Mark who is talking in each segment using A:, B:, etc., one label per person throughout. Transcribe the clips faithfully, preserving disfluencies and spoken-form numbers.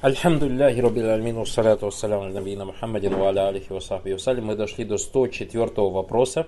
A: Альхамдулиллахи раббил алямин, вассаляту вассаляму аля набийина Мухаммадин ва аля алихи ва сахбихи вассалям. Мы дошли до сто четвёртого вопроса.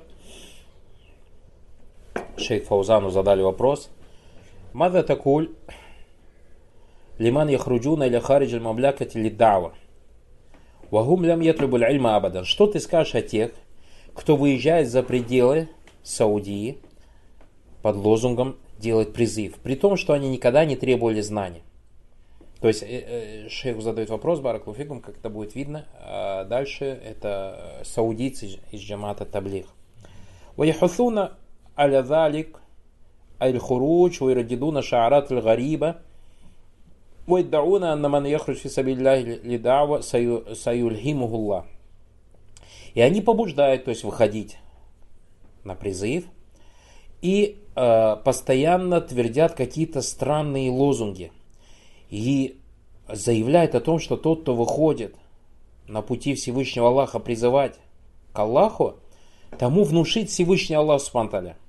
A: Шейх Фаузану задали вопрос. Мада такуль лиман яхруджуна или хариджаль мамлякати лиддава. Вагум лям ятлюбуль ильма абадан. Что ты скажешь о тех, кто выезжает за пределы Саудии под лозунгом делать призыв, при том, что они никогда не требовали знаний? То есть э, э, шейх задает вопрос, баракаллаху фикум, как это будет видно. А дальше это саудийцы из джамата таблигh. ويحثون على ذلك الخروج ويرددون شعارات الغريبة ويدعون أن من يخرج في سبيل الله لدعوة سيلهمه الله. И они побуждают, то есть выходить на призыв, и э, постоянно твердят какие-то странные лозунги. И заявляет о том, что тот, кто выходит на пути Всевышнего Аллаха призывать к Аллаху, тому внушит Всевышний Аллах субхану ва тааля.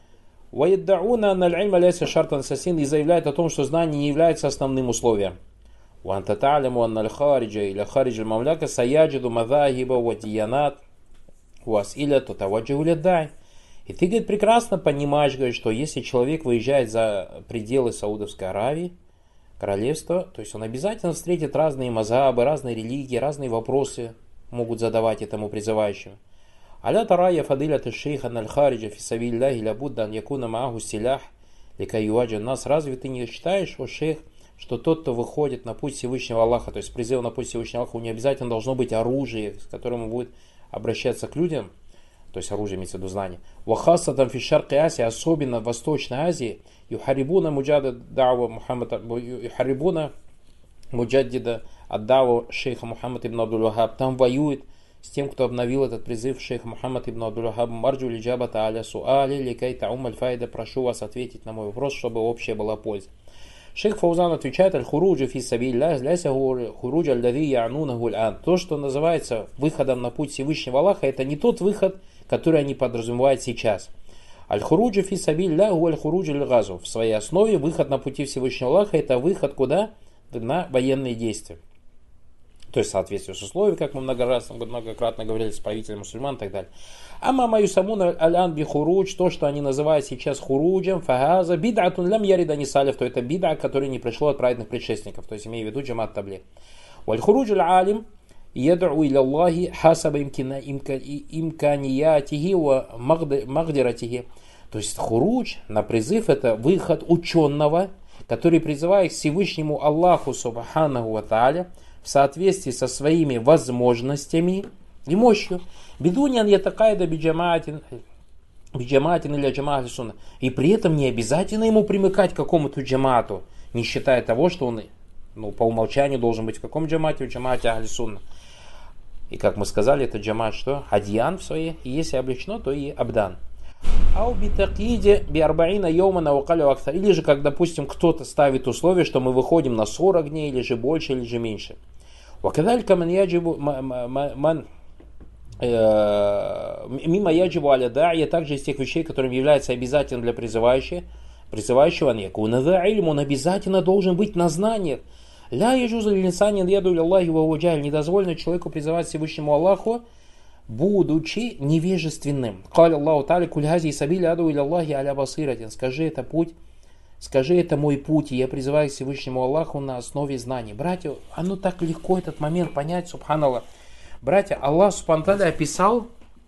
A: И заявляет о том, что знание не является основным условием. И ты, говорит, прекрасно понимаешь, говорит, что если человек выезжает за пределы Саудовской Аравии, королевства, то есть он обязательно встретит разные мазхабы, разные религии, разные вопросы могут задавать этому призывающему. Аля тарая фадилят шейха аль-хариджа фи сабилиллахи лабудда якуна мааху силях ликай юваджа нас. Разве ты не считаешь, о шейх, что тот, кто выходит на путь Всевышнего Аллаха, то есть призыв на путь Всевышнего Аллаха, у него обязательно должно быть оружие, с которым он будет обращаться к людям, то есть оружие имеется в виду знание. Вахаса там фи шарки Азии, особенно в Восточной Азии, юхарибуна муджадда дa'ва Мухаммада, юхарибуна муджаддида ад-дa'ва шейха Мухаммад ибн Абдул-Вахаб, там воюет с тем, кто обновил этот призыв шейха Мухаммад ибн Абдул-Вахаб. Марджу лиджабата аля суали ликай таум аль-файда, прошу вас ответить на мой вопрос, чтобы общая была польза. Шейх Фаузан отвечает: аль-хуруджу фи сабилиллах ляйса хуруджу аллади я'нунаху аль-ан. То, что называется выходом на путь Всевышнего Аллаха, это не тот выход, который они подразумевают сейчас. Аль-хуруджу фи сабилиллах ва аль-хуруджу аль-газу. В своей основе выход на пути Всевышнего Аллаха — это выход куда? На военные действия. То есть в соответствии с условиями, как мы много раз, многократно говорили с правителем мусульман и так далее. Ама маю самуна аль-ан би хурудж, то, что они называют сейчас хуруджем, фагаза, бид'атун лям ярида не салиф, то это бид'а, который не пришло от праведных предшественников, то есть имея в виду джамат таблигh. Валь-хуруджу аль-алим яд'у иля Аллахи хасаба имканиятихи ва магдиратихи. То есть хурудж на призыв — это выход ученого, который призывает к Всевышнему Аллаху субханаху ва тааля в соответствии со своими возможностями и мощью. Бедунян ятакайда биджаматин биджаматин или джамаат сунна. И при этом не обязательно ему примыкать к какому-то джамату, не считая того, что он, ну, по умолчанию должен быть в каком джамате? В джамате ахли сунна. И как мы сказали, это джамат что? Адьян в своей. И если облечено, то и абдан. Или же, как, допустим, кто-то ставит условие, что мы выходим на сорок дней, или же больше, или же меньше. Мимо яджибу аля да'ия, также из тех вещей, которым является обязательным для призывающего, призывающего, он обязательно должен быть на знаниях. Ля яджузу линсанин яду лиллахи ва хуа джахиль. Недозволено человеку призывать Всевышнему Аллаху, будучи невежественным. Каля Аллаху та'аля куль хази сабили аду иля Аллахи аля басиратин. Скажи, это путь, скажи, это мой путь, и я призываю к Всевышнему Аллаху на основе знаний. Братья, оно так легко этот момент понять, субханаллах. Братья, Аллах субхану ва тааля описал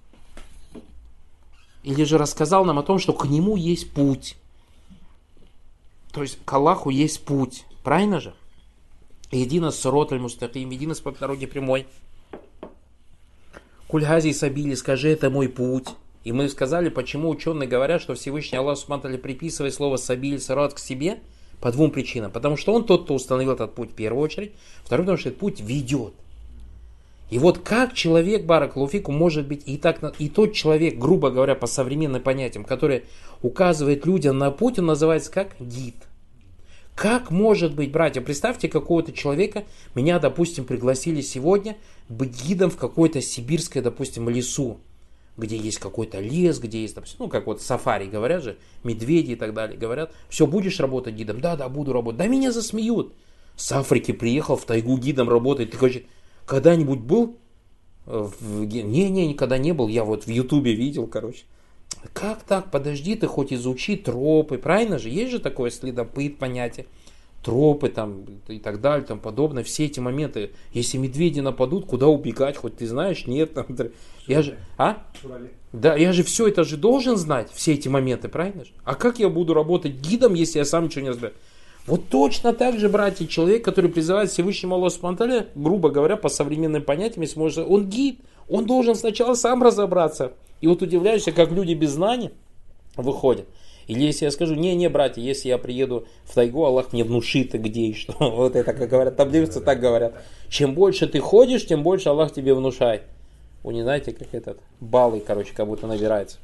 A: или же рассказал нам о том, что к Нему есть путь. То есть к Аллаху есть путь. Правильно же? Едино сирот аль-мустаким, едино по дороге прямой. Куль хази сабили, скажи, это мой путь. И мы сказали, почему ученые говорят, что Всевышний Аллах субхану ва тааля приписывает слово сабиль, сирот к себе по двум причинам. Потому что он тот, кто установил этот путь в первую очередь. Второй, потому что этот путь ведет. И вот как человек, баракаллаху фикум, может быть и, так, и тот человек, грубо говоря, по современным понятиям, который указывает людям на путь, он называется как гид. Как может быть, братья, представьте какого-то человека, меня, допустим, пригласили сегодня быть гидом в какой-то сибирской, допустим, лесу, где есть какой-то лес, где есть, допустим, ну, как вот сафари, говорят же, медведи и так далее, говорят, все, будешь работать гидом? Да, да, буду работать. Да меня засмеют. с Африки приехал в тайгу гидом работать. Ты, короче, когда-нибудь был? Не-не, никогда не был. Я вот в Ютубе видел, короче. Как так? Подожди, ты хоть изучи тропы. Правильно же? Есть же такое следопыт понятие. Тропы там и так далее, там подобное. Все эти моменты. Если медведи нападут, куда убегать? Хоть ты знаешь? Нет. Там, я же... А? Да, я же все это же должен знать. Все эти моменты, правильно же? А как я буду работать гидом, если я сам ничего не знаю? Вот точно так же, братья, человек, который призывает Всевышнему Аллаху Субхану ва Тааля, грубо говоря, по современным понятиям, если можно, он гид, он должен сначала сам разобраться. И вот удивляешься, как люди без знаний выходят. Или если я скажу, не-не, братья, если я приеду в тайгу, Аллах мне внушит, где и что. Вот это, как говорят, таблицы так говорят. Чем больше ты ходишь, тем больше Аллах тебе внушает. Вы не знаете, как этот, баллы, короче, как будто набирается.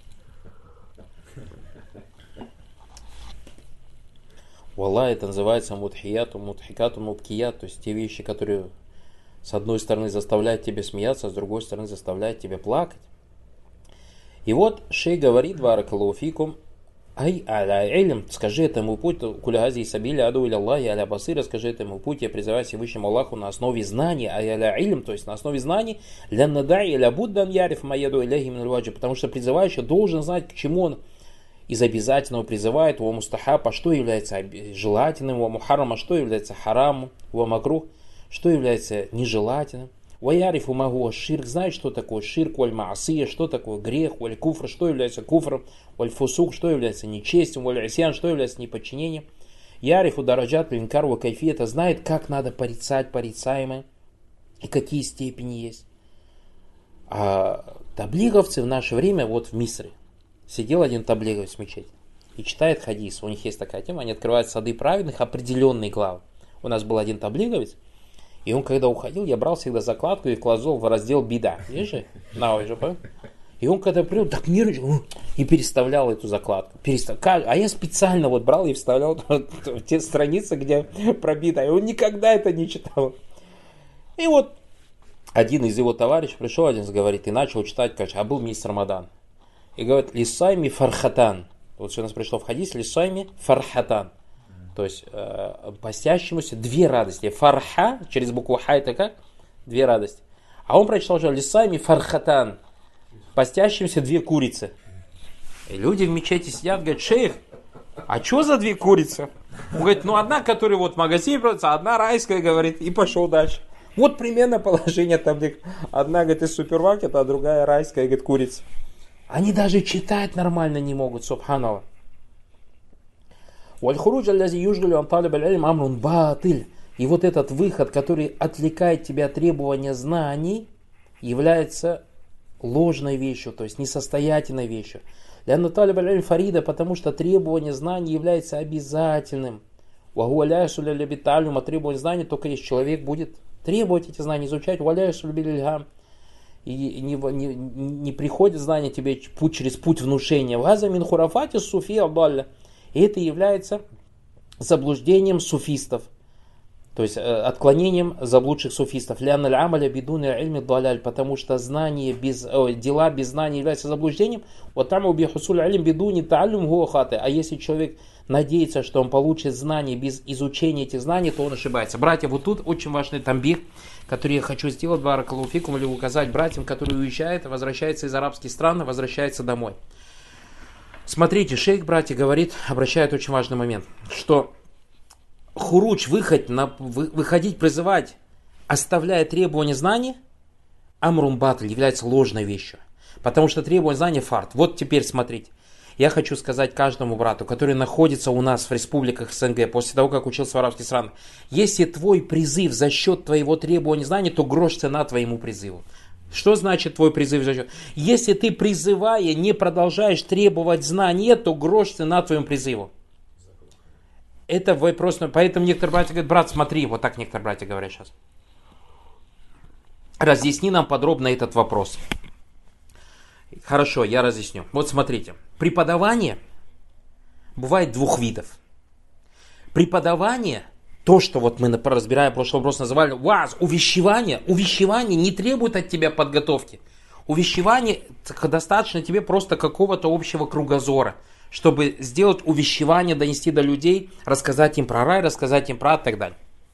A: Валла, это называется мудхияту, мудхикату, мубкият, то есть те вещи, которые с одной стороны заставляют тебя смеяться, а с другой стороны заставляют тебя плакать. И вот шейх говорит, баракаллаху фикум, ай аля илм, скажи этому путь, кулягази и сабили аду иля Аллахи аля басира, скажи этому путь, я призываю Всевышнему Аллаху на основе знаний, ай аля илм, то есть на основе знаний, ля надай иля буддан яриф маяду иляхи мин аль-ваджи, потому что призывающий должен знать, к чему он из обязательного призывает, у мустахаба, что является желательным, у мухаррама, что является харамом, у макрух, что является нежелательным. Ваяриф умагу ширк, знает, что такое ширк, валь маасия, что такое грех, валь куфр, что является куфром, валь фусук, что является нечестием, валь асьян, что является неподчинением. Ярифу дараджат линкар ва кайфиета, знает, как надо порицать порицаемое и какие степени есть. А таблиговцы в наше время, вот в Мисре, сидел один таблиговец в мечети и читает хадис. У них есть такая тема, они открывают сады праведных, определенные главы. У нас был один таблиговец, и он, когда уходил, я брал всегда закладку и вкладывал в раздел бида. Видишь же? На, уже понял? И он, когда пришел, так нервничал и переставлял эту закладку. Перестав... А я специально вот брал и вставлял в те страницы, где про бида. И он никогда это не читал. И вот один из его товарищей пришел, один говорит, и начал читать, конечно, а был месяц Рамадан. И говорит, лисайми фархатан. Вот что у нас пришло в хадис, лисайми фархатан. То есть, э, постящемуся две радости. Фарха, через букву ха это как? Две радости. А он прочитал уже лисайми фархатан. Постящимся две курицы. И люди в мечети сидят, говорят, шейх, а что за две курицы? Он говорит, ну одна, которая вот в магазине продается, а одна райская, говорит, и пошел дальше. Вот примерно положение там. Одна, говорит, из супермаркета, а другая райская, говорит, курица. Они даже читать нормально не могут, субханаллах. И вот этот выход, который отвлекает тебя от требования знаний, является ложной вещью, то есть несостоятельной вещью. Для Натальи Фарида, потому что требование знаний является обязательным. А требование знаний только если человек будет требовать эти знания, изучать. И не, не, не приходит знание тебе путь, через путь внушения. И это является заблуждением суфистов. То есть отклонением заблудших суфистов. Потому что знание без, о, дела без знания являются заблуждением. А если человек надеется, что он получит знания без изучения этих знаний, то он ошибается. Братья, вот тут очень важный тамбих, который я хочу сделать, баракаллаху фикум, или указать братьям, которые уезжают, возвращаются из арабских стран, возвращаются домой. Смотрите, шейх, братья, говорит, обращает очень важный момент, что хуруч, выход на, вы, выходить, призывать, оставляя требования знаний, амрун батль, является ложной вещью. Потому что требование знания фарт. Вот теперь смотрите. Я хочу сказать каждому брату, который находится у нас в республиках СНГ, после того, как учился в арабских странах, если твой призыв за счет твоего требования знаний, то грош цена твоему призыву. Что значит твой призыв за счет? Если ты, призывая, не продолжаешь требовать знания, то грош цена твоему призыву. Это вы просто... Поэтому некоторые братья говорят, брат, смотри, вот так некоторые братья говорят сейчас. Разъясни нам подробно этот вопрос. Хорошо, я разъясню. Вот смотрите. Преподавание бывает двух видов. Преподавание, то, что вот мы разбираем, прошлый вопрос называли, ваз, увещевание. Увещевание не требует от тебя подготовки. Увещевание достаточно тебе просто какого-то общего кругозора, чтобы сделать увещевание, донести до людей, рассказать им про рай, рассказать им про ад и так далее.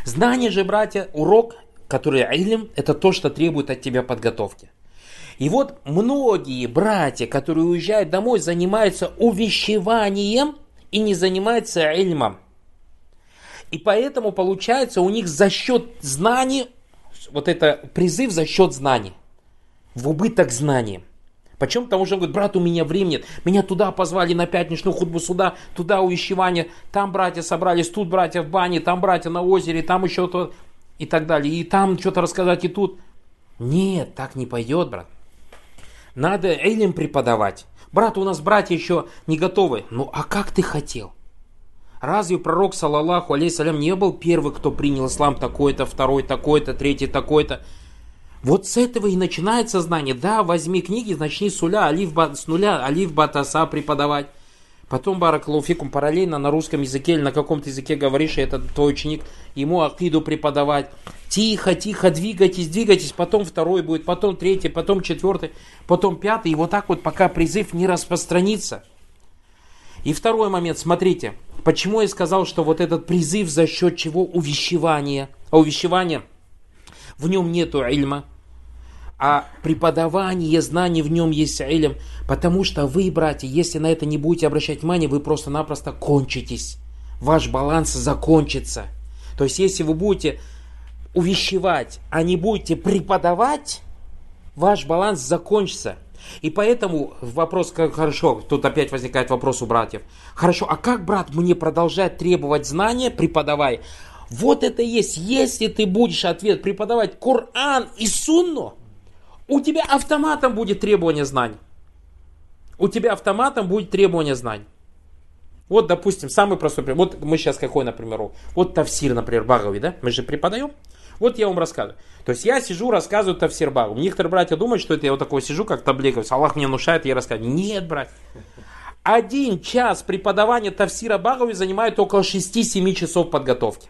A: Знание же, братья, урок, который илм, это то, что требует от тебя подготовки. И вот многие братья, которые уезжают домой, занимаются увещеванием и не занимаются ильмом. И поэтому получается у них за счет знаний, вот это призыв за счет знаний, в убыток знаниям. Почему? Потому что он говорит: брат, у меня времени нет. Меня туда позвали на пятничную хутбу, сюда, туда увещевание. Там братья собрались, тут братья в бане, там братья на озере, там еще то и так далее. И там что-то рассказать, и тут. Нет, так не пойдет, брат. Надо илм преподавать. Брат, у нас братья еще не готовы. Ну, а как ты хотел? Разве пророк, саллаллаху алейхиссалям, не был первый, кто принял ислам такой-то, второй такой-то, третий такой-то? Вот с этого и начинается знание. Да, возьми книги, начни с нуля, алиф, с нуля, алиф, батаса преподавать. Потом, баракаллаху фикум, параллельно на русском языке или на каком-то языке говоришь, и этот твой ученик, ему акиду преподавать. Тихо, тихо, двигайтесь, двигайтесь, потом второй будет, потом третий, потом четвертый, потом пятый. И вот так вот, пока призыв не распространится. И второй момент, смотрите, почему я сказал, что вот этот призыв за счет чего? Увещевания. А увещевание, в нем нету ильма. А преподавание знаний в нем есть илм, потому что вы, братья, если на это не будете обращать внимание, вы просто-напросто кончитесь. Ваш баланс закончится. То есть, если вы будете увещевать, а не будете преподавать, ваш баланс закончится. И поэтому вопрос, как хорошо, тут опять возникает вопрос у братьев. Хорошо, а как, брат, мне продолжать требовать знания, преподавай? Вот это и есть. Если ты будешь ответ преподавать Коран и Сунну, у тебя автоматом будет требование знаний. У тебя автоматом будет требование знаний. Вот, допустим, самый простой пример. Вот мы сейчас какой, например, урок? Вот тафсир, например, Багави, да? Мы же преподаем. Вот я вам рассказываю. То есть я сижу, рассказываю тафсир Багави. Некоторые братья думают, что это я вот такой сижу, как таблиговец. Аллах мне внушает, я рассказываю. Нет, братья. Один час преподавания тафсира Багави занимает около шести-семи часов подготовки.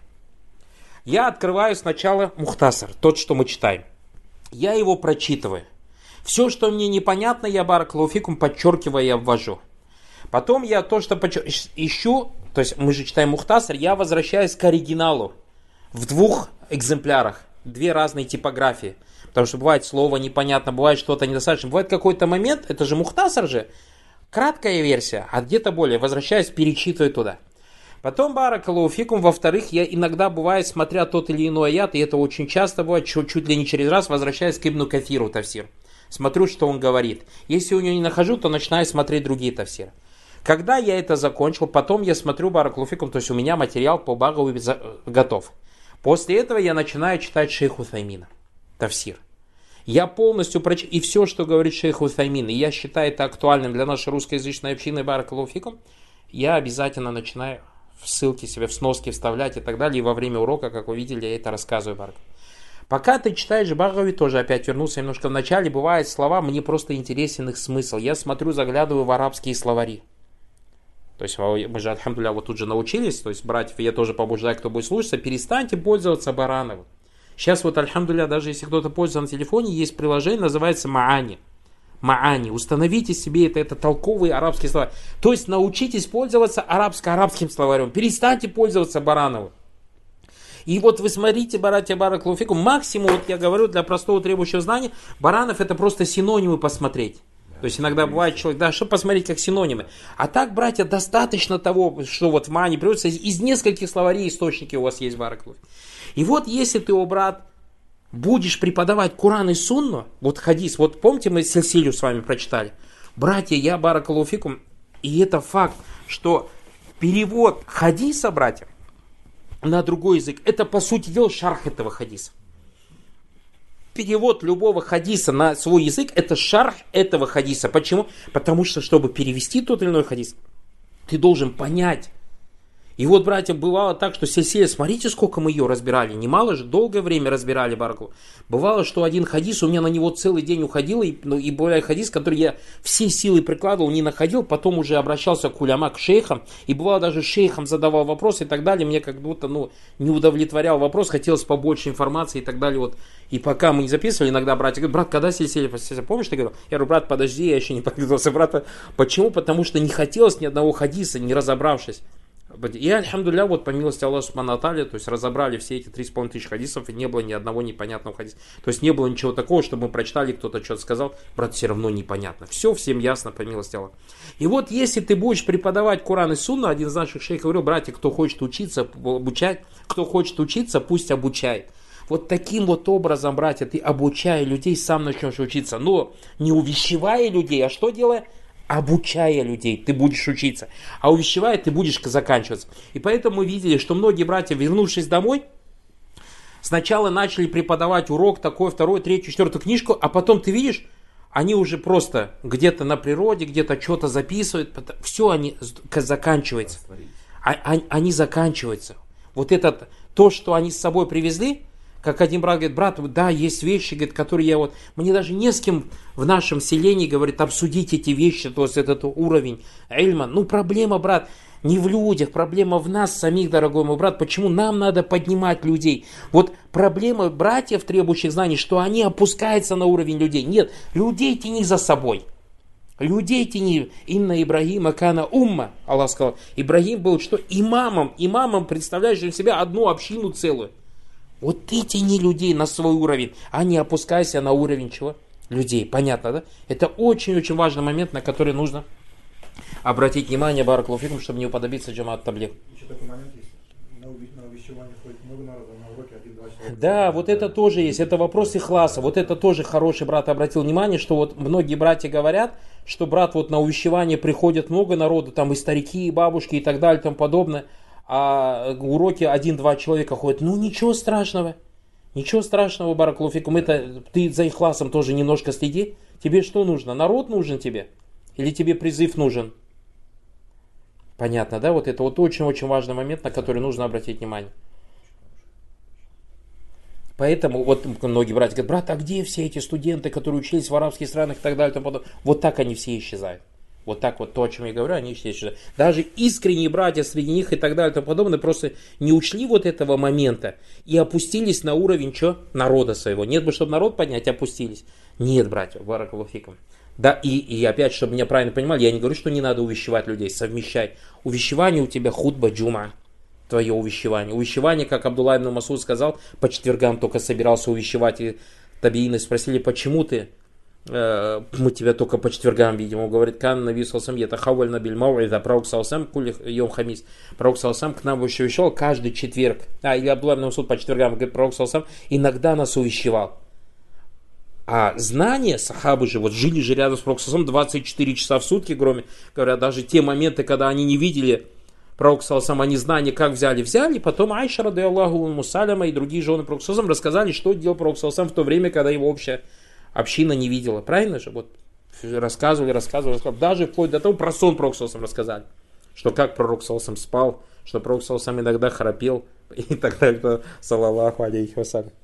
A: Я открываю сначала Мухтасар, тот, что мы читаем. Я его прочитываю. Все, что мне непонятно, я баракаллаху фикум подчеркиваю и обвожу. Потом я то, что подчер... ищу, то есть мы же читаем Мухтасар, я возвращаюсь к оригиналу в двух экземплярах. Две разные типографии. Потому что бывает слово непонятно, бывает что-то недостаточно. Бывает какой-то момент, это же Мухтасар же, краткая версия, а где-то более. Возвращаюсь, перечитываю туда. Потом, баракаллаху фикум, во-вторых, я иногда бывает, смотря тот или иной аят, и это очень часто бывает, чуть, чуть ли не через раз, возвращаюсь к Ибну Кафиру тафсир. Смотрю, что он говорит. Если у него не нахожу, то начинаю смотреть другие тафсиры. Когда я это закончил, потом я смотрю баракаллаху фикум, то есть у меня материал по Багави готов. После этого я начинаю читать шейх Утаймина, тафсир. Я полностью прочитал, и все, что говорит шейх Утаймин, и я считаю это актуальным для нашей русскоязычной общины, баракаллаху фикум, я обязательно начинаю ссылки себе в сноски вставлять и так далее. И во время урока, как вы видели, я это рассказываю, барак. Пока ты читаешь Багави, тоже опять вернулся немножко в начале, бывают слова, мне просто интересен их смысл. Я смотрю, заглядываю в арабские словари. То есть мы же, альхамдулилля, вот тут же научились, то есть братьев я тоже побуждаю, кто будет слушаться, перестаньте пользоваться Барановым. Сейчас вот, альхамдулилля, даже если кто-то пользуется на телефоне, есть приложение, называется Маани. Маани. Установите себе это, это толковые арабские слова. То есть научитесь пользоваться арабско-арабским словарем. Перестаньте пользоваться Барановым. И вот вы смотрите, братья, баракаллаху фикум, максимум, вот я говорю, для простого требующего знания, Баранов это просто синонимы посмотреть. То есть иногда бывает человек, да, что посмотреть как синонимы. А так, братья, достаточно того, что вот в Маани приводится, из нескольких словарей источники у вас есть, баракаллаху. И вот если ты, о брат, будешь преподавать Куран и Сунну, вот хадис, вот помните, мы сильсилю с вами прочитали. Братья, я баракаллаху фикум, и это факт, что перевод хадиса, братья, на другой язык, это по сути дела шарх этого хадиса. Перевод любого хадиса на свой язык, это шарх этого хадиса. Почему? Потому что, чтобы перевести тот или иной хадис, ты должен понять. И вот, братья, бывало так, что сельсия, смотрите, сколько мы ее разбирали. Немало же, долгое время разбирали бараку. Бывало, что один хадис, у меня на него целый день уходил, и, ну, и бывал хадис, который я все силы прикладывал, не находил, потом уже обращался к уляма, к шейхам, и бывало даже шейхам задавал вопросы и так далее. Мне как будто, ну, не удовлетворял вопрос, хотелось побольше информации и так далее. Вот. И пока мы не записывали, иногда братья говорят, брат, когда сельсия, помнишь, ты говорил? Я говорю, брат, подожди, я еще не подготовился, брат. Почему? Потому что не хотелось ни одного хадиса, не разобравшись. И, альхамдулилля, вот по милости Аллаха субхану ва тааля, то есть разобрали все эти три с половиной тысячи хадисов, и не было ни одного непонятного хадиса. То есть не было ничего такого, чтобы мы прочитали, кто-то что-то сказал, брат, все равно непонятно. Все всем ясно по милости Аллаха. И вот если ты будешь преподавать Коран и Сунну, один из наших шейхов говорил: братья, кто хочет учиться, обучать, кто хочет учиться, пусть обучает. Вот таким вот образом, братья, ты обучая людей, сам начнешь учиться. Но не увещевая людей, а что делая? Обучая людей, ты будешь учиться. А увещевая, ты будешь заканчиваться. И поэтому мы видели, что многие братья, вернувшись домой, сначала начали преподавать урок такой, второй, третью, четвертую книжку, а потом ты видишь, они уже просто где-то на природе, где-то что-то записывают, все они заканчиваются. Они заканчиваются. Вот это, то, что они с собой привезли, как один брат говорит: брат, да, есть вещи, говорит, которые я вот... Мне даже не с кем в нашем селении, говорит, обсудить эти вещи, то есть этот уровень ильма. Ну, проблема, брат, не в людях, проблема в нас самих, дорогой мой брат. Почему нам надо поднимать людей? Вот проблема братьев, требующих знаний, что они опускаются на уровень людей. Нет, людей тяни за собой. Людей тяни. Инна Ибрагима кана умма. Аллах сказал, Ибрагим был что? Имамом. Имамом, представляешь из себя одну общину целую. Вот ты тяни людей на свой уровень, а не опускайся на уровень чего? Людей. Понятно, да? Это очень-очень важный момент, на который нужно обратить внимание, баракаллаху фикум, чтобы не уподобиться джамаат таблигh.
B: Еще такой момент есть. На увещевание ходит много народа, на уроке один-два человека.
A: Да, вот это тоже есть. Это вопрос ихласа. Вот это тоже хороший брат обратил внимание, что вот многие братья говорят, что, брат, вот на увещевание приходит много народу, там и старики, и бабушки, и так далее, и тому подобное. А уроки один-два человека ходят. Ну ничего страшного. Ничего страшного, баракаллаху фикум. Это ты за ихласом тоже немножко следи. Тебе что нужно? Народ нужен тебе? Или тебе призыв нужен? Понятно, да? Вот это вот очень-очень важный момент, на который нужно обратить внимание. Поэтому вот многие братья говорят: брат, а где все эти студенты, которые учились в арабских странах и так далее, и тому подобное? Вот так они все исчезают. Вот так вот то, о чем я говорю, они все исчезают. Даже искренние братья среди них и так далее и тому подобное просто не учли вот этого момента и опустились на уровень что? Народа своего. Нет бы, чтобы народ поднять, опустились. Нет, братья, баракаллаху фикум. Да, и, и опять, чтобы меня правильно понимали, я не говорю, что не надо увещевать людей, совмещать. Увещевание у тебя хутба джума, твое увещевание. Увещевание, как Абдулла ибн Масуд сказал, по четвергам только собирался увещевать, и табиины спросили: почему ты? Мы тебя только по четвергам видим. Он говорит: кан наби салсам ятахавваль набиль мауида. Пророк салсам кулли йом хамис. Пророк салсам к нам увещевал каждый четверг. А, или Абдулла ибн Масуд по четвергам. Говорит, пророк салсам иногда нас увещевал. А знания сахабы же, вот жили же рядом с пророком салсам двадцать четыре часа в сутки, кроме, говорят, даже те моменты, когда они не видели пророк салсам, они знания как взяли, взяли. Потом Айша, рады Аллаху, Мусаляма и другие жены пророка салсам рассказали, что делал пророк салсам в то время, когда его общая община не видела. Правильно же? Вот рассказывали, рассказывали, рассказывали. Даже вплоть до того, про сон пророк салсам рассказали. Что как пророк салсам спал, что пророк салсам иногда храпел и так далее. Саллаллаху алейхи вассалям.